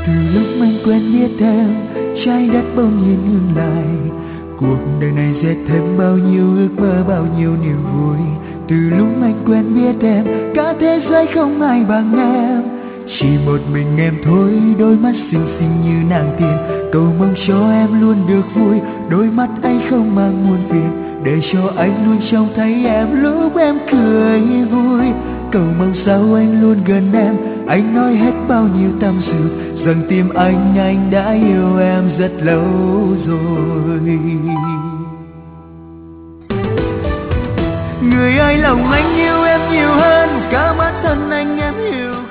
Từ lúc anh quen biết em, trái đất bỗng nhiên ngừng lại. Cuộc đời này sẽ thêm bao nhiêu ước mơ, bao nhiêu niềm vui. Từ lúc anh quen biết em, cả thế giới không ai bằng em. Chỉ một mình em thôi, đôi mắt xinh xinh như nàng tiên. Cầu mong cho em luôn được vui, đôi mắt anh không mang muôn phiền. Để cho anh luôn trông thấy em lúc em cười vui. Cầu mong sao anh luôn gần em, anh nói hết bao nhiêu tâm sự, rằng tim anh đã yêu em rất lâu rồi. Người ơi, lòng anh yêu em nhiều hơn cả bản thân anh em hiểu.